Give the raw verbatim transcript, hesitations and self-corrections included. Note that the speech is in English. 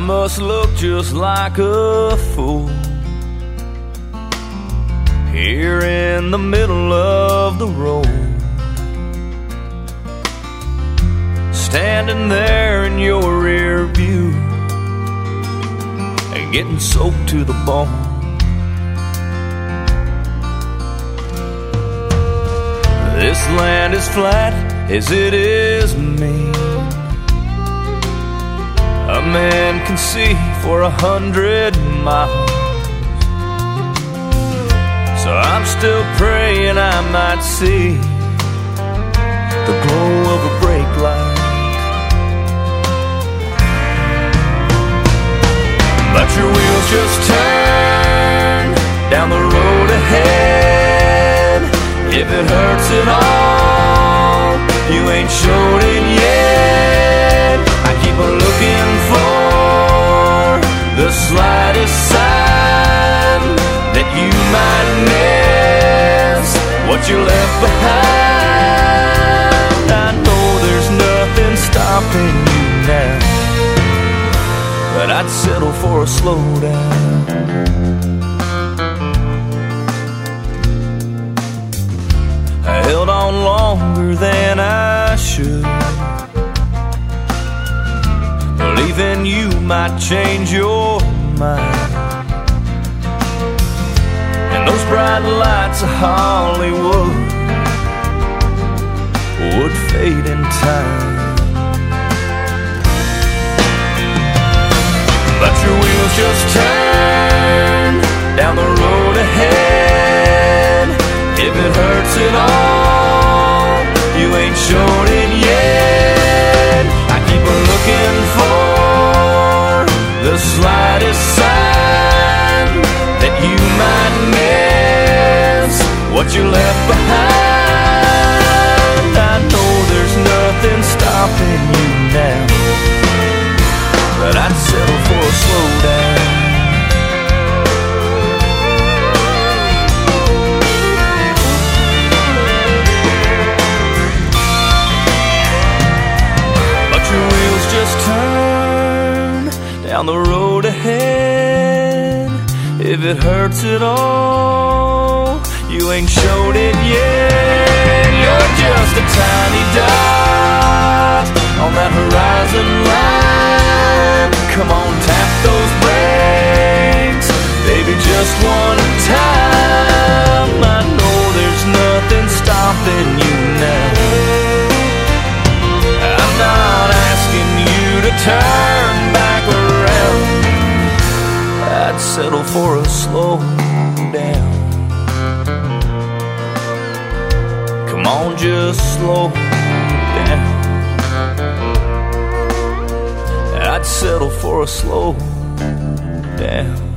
must look just like a fool here in the middle of the road, standing there in your rear view and getting soaked to the bone. This land is flat as it is mean. A man can see for a hundred miles. So I'm still praying I might see the glow of a brake light. Let your wheels just turn down the road ahead. If it hurts at all, you ain't showed it yet. I keep a looking for the slightest sign that you might miss what you left behind. I know there's nothing stopping you now, but I'd settle for a slowdown. I held on longer than I should, believing you might change your mind. And those bright lights of Hollywood would fade in time. Let your wheels just turn down the road ahead. If it hurts at all, you ain't shown it yet. I keep a looking for the slightest sign that you might miss what you left behind. I know there's nothing stopping you now, but I'd settle for a slowdown. Let your wheels just turn down the road ahead. If it hurts at all, you ain't showed it yet. You're just a tiny dot on that horizon line. Come on, tap those brakes, baby, just one time. I know there's nothing stopping you now. I'm not asking you to turn back around. I'd settle for a slow down. Come on, just slow down. I'd settle for a slow down.